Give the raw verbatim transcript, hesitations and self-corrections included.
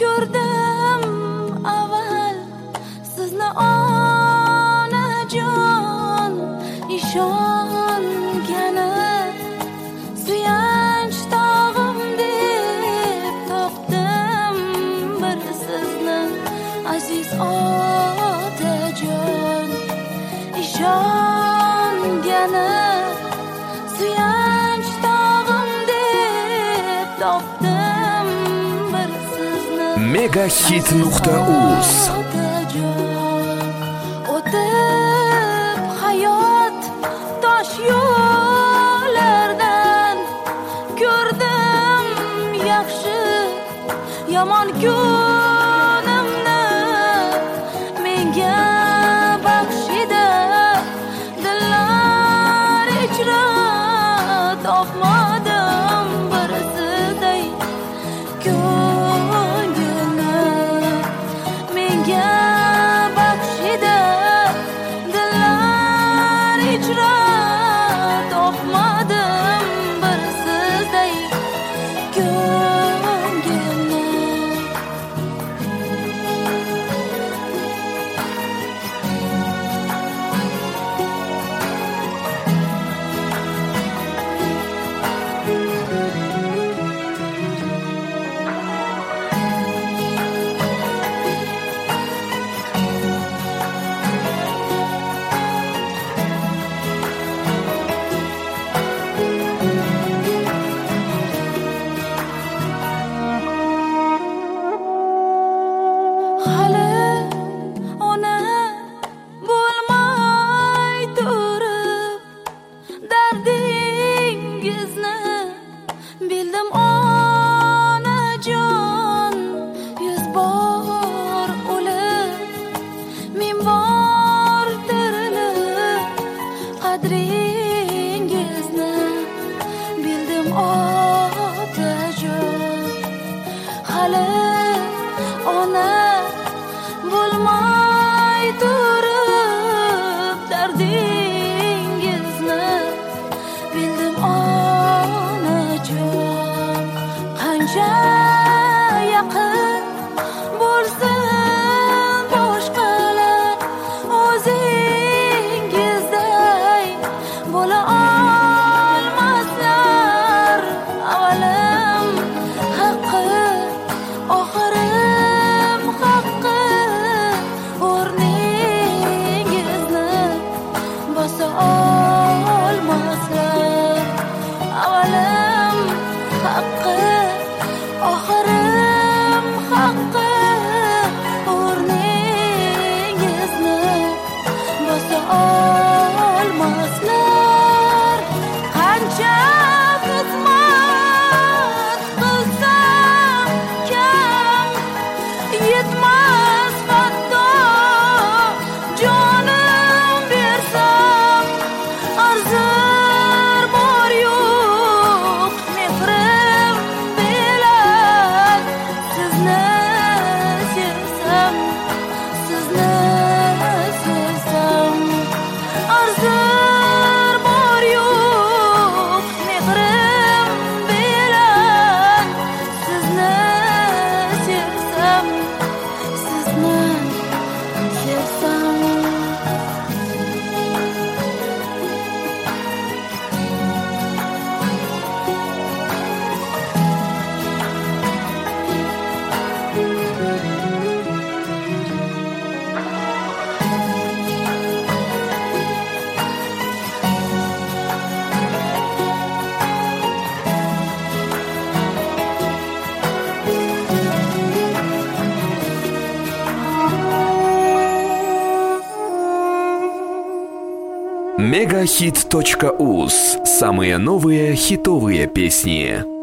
ko'rdim avval sizni onajon, ishongani suyanch tog'im deb topdim bir sizni aziz otajon, ishongani suyanch tog'im deb topdim bir sizni megahit nuqta uz. O'tib hayot tosh yo'llardan ko'rdim yaxshi yomon kunimni, menga baxshida dillar ichra topmadim bir sizday ko'ngilni, menga baxshida dillar ichra topmadim bir sizday ko'ngilni. Hali ona bo'lmay turib dardingizni bildim onajon, yuz bor o'lib ming bor tirilib qadringizni bildim otajon. Hali ona bo'lmay turib dardingizni bildim onajon. Qancha yaqin bo'lsin boshqalar o'zingizday bo'la olmaslar, avalim haqqi oxirim haqqi o'rningizni bosa olmaslar, avalim haqqi oxirim haqqi o'rningizni bosa olmaslar. Qancha xizmat qilsam kam yetmas, hatto jonim bersam arzir bor yo'q mehrim bilan sizni sevsam, sizni sevsam arzir bor yo'q mehrim bilan sizni sevsam, sizni sevsam. мегахит точка уз. Самые новые хитовые песни.